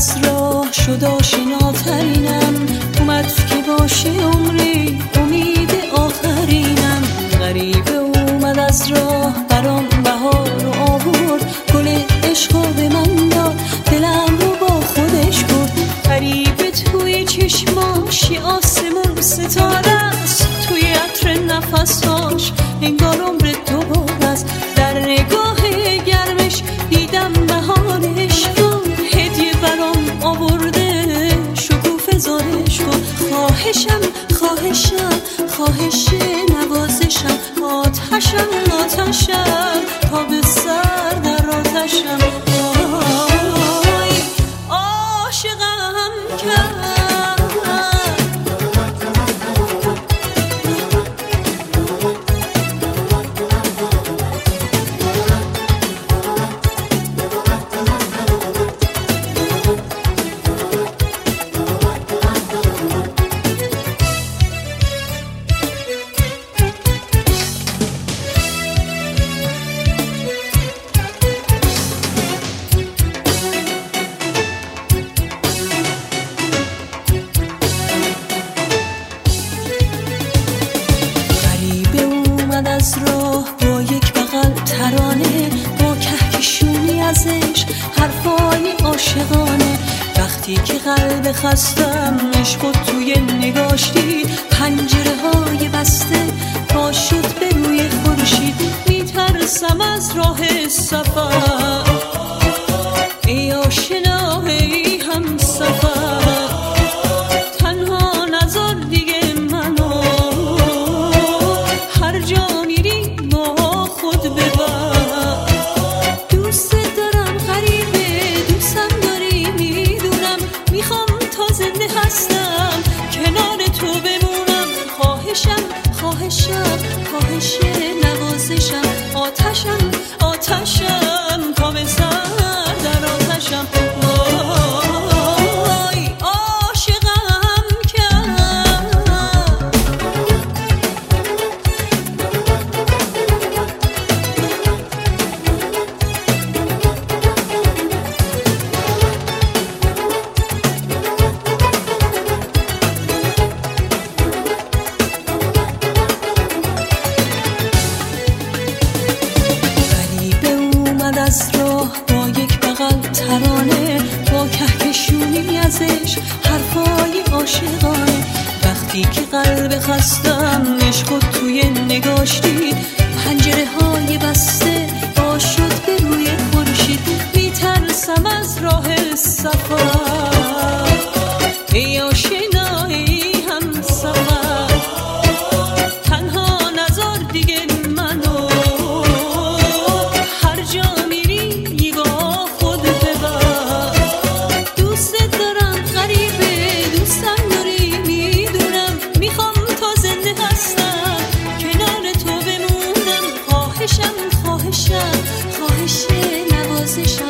از راه شد آشناترینم، اومد که باشه عمری امید آخرینم. غریبه اومد از راه برام بهار رو آورد، گل عشقو به من داد دلم رو با خودش برد. غریبه توی چشماش آسمون ستاره است، توی عطر نفساش انگار عمر دوباره است. در نگاه گرمش دیدم بهارش کن، هدیه برام آورده شکوفه زارش کن. خواهشم خواهشم خواهش نوازشم، آتشم آتشم تا به سر در آتشم. عاشقم کرد از راه با یک بغل ترانه، با کهکشونی ازش حرفای عاشقانه. وقتی که قلب خستم عشق توی نگاش دید، پنجره های بسته پا شد به روی خورشید. میترسم از راه سفر ای آشنا ای هم سفر، تنها نذار دیگه منو، هر جا میری با خود ببر. دوست دارم غریبه دوستم داری میدونم، میخوام تا زنده هستم کنار تو بمونم. خواهشم خواهشم خواهش نوازشم، آتشم آتشم تا به سر در آتشم. وای عاشقم کرد از راه با یک بغل ترانه، با کهکشونی ازش حرفای عاشقانه. وقتی که قلب خستم عشق توی نگاش دید، پنجره های بسته با شد به روی خورشید. میترسم از راه سفر ای آشنا ای هم سفر، تنها نذار دیگه منو، هر جا میری با خود ببر. دوست دارم غریبه دوستم داری میدونم، میخوام تا زنده هستم کنار تو بمونم. خواهشم خواهشم خواهش نوازشم،